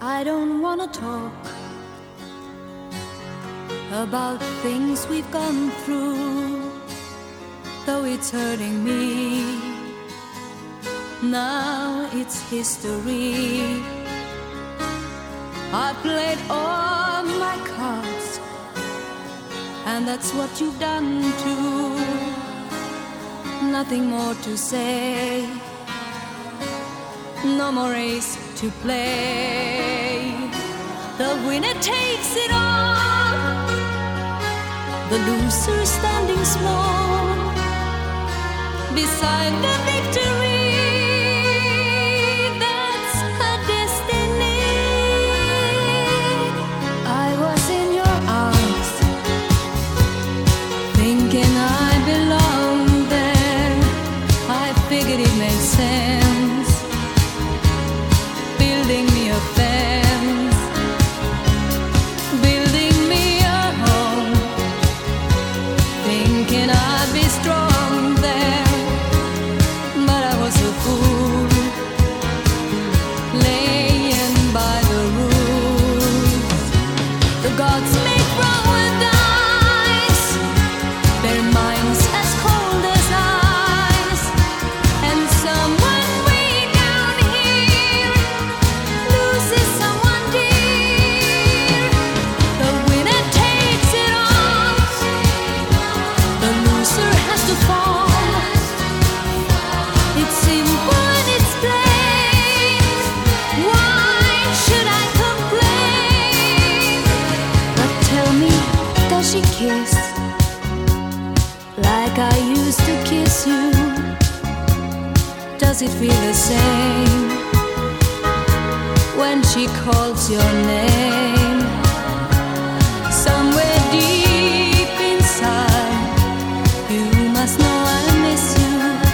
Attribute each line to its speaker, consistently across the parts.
Speaker 1: I don't wanna talk about things we've gone through, though it's hurting me. Now it's history. I played all my cards, and that's what you've done too. Nothing more to say, no more race to play. The winner takes it all, the loser standing small beside the victory. That's her destiny. I was in your arms, thinking I belonged there. I figured it made sense, building me a fence, building me a home, thinking I'd be strong there. But I was a fool, laying by the rules. The gods make wrong with eyes, their minds as cold as ice, and someone way down here loses someone dear. The winner takes it all, the loser has to fall. It's simple and it's plain. Why should I complain? But tell me, does she kiss like I used to kiss you? Does it feel the same when she calls your name? Somewhere deep inside, you must know I miss you.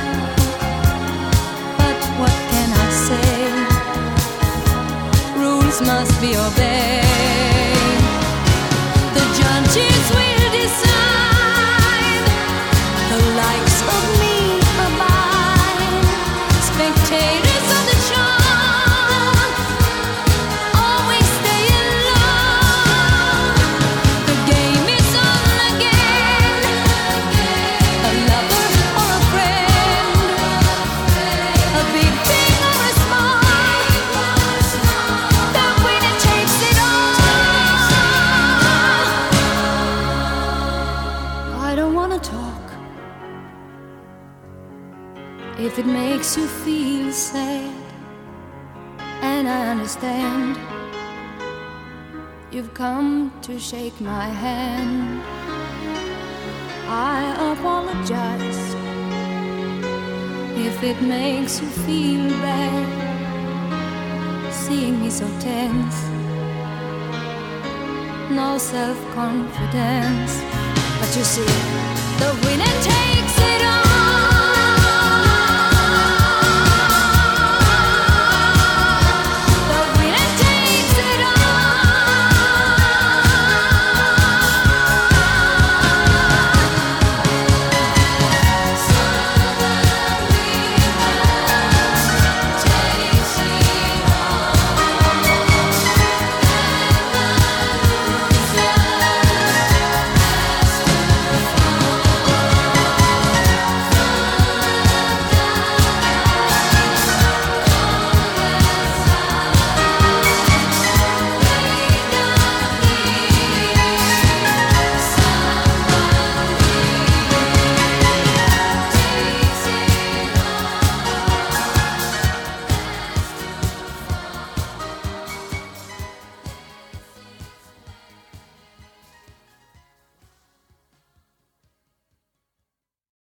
Speaker 1: But what can I say? Rules must be obeyed. The judges will decide, the likes of me abide. Spectators of the show always stay alone. The game is on again, a lover or a friend, a big thing or a small, the winner takes it all. I don't wanna talk if it makes you feel sad, and I understand. You've come to shake my hand. I apologize if it makes you feel bad, seeing me so tense, no self-confidence. But you see, the winner takes it